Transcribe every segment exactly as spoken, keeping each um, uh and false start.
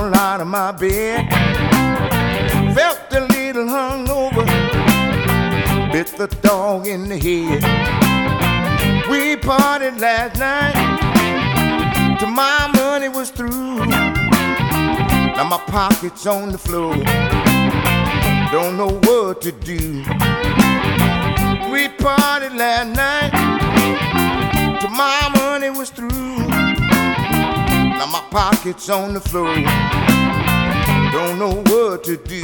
crawled out of my bed. Felt a little hungover, bit the dog in the head. We partied last night till my money was through. Now my pocket's on the floor, don't know what to do. We partied last night till my money was through. Now my pocket's on the floor, don't know what to do.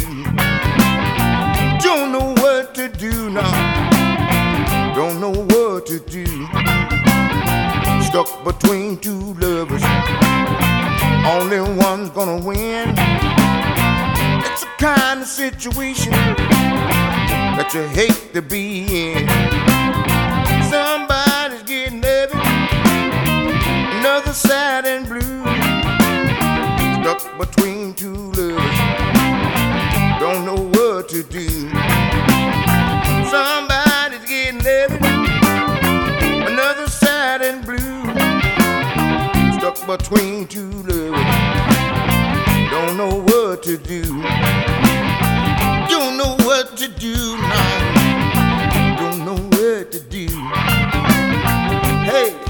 Don't know what to do now, don't know what to do. Stuck between two lovers, only one's gonna win. It's a kind of situation that you hate to be in. Somebody's getting heavy, another sad and blue. Stuck between two lovers, don't know what to do. Somebody's getting heavy, another sad and blue. Stuck between two lovers, don't know what to do. Don't know what to do now, don't know what to do. Hey.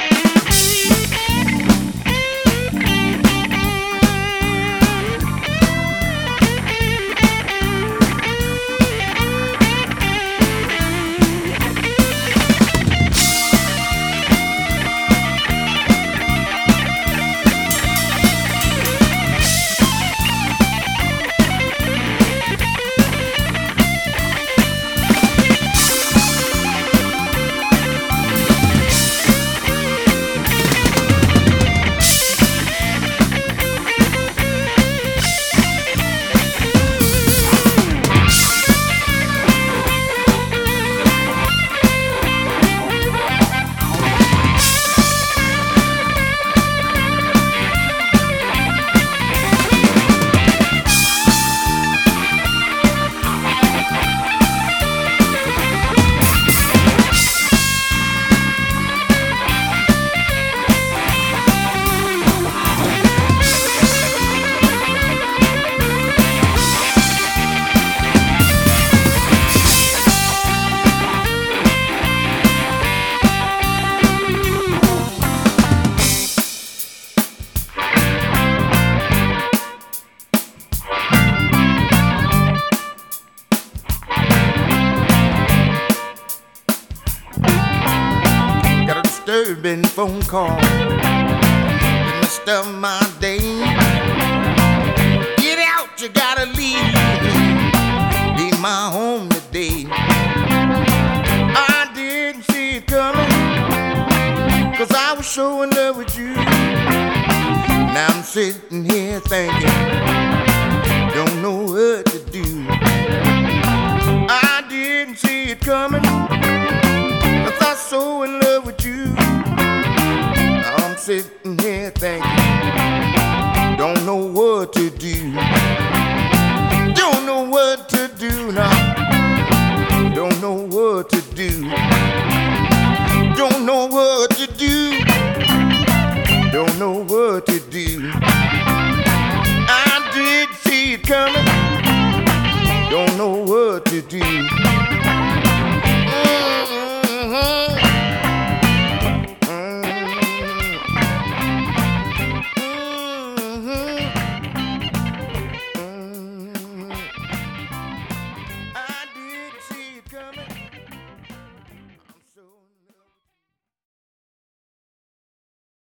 Disturbing phone call in the midst of my day. Get out, you gotta leave, leave my home today. I didn't see it coming, cause I was so in love with you. Now I'm sitting here thinking, don't know what to do. I didn't see it coming, cause I was so in love with you. Now I'm sitting here thinking, don't know what to do. Don't know what to do now, don't know what to do. Don't know what to do, don't know what to do. I did see it coming, don't know what to do.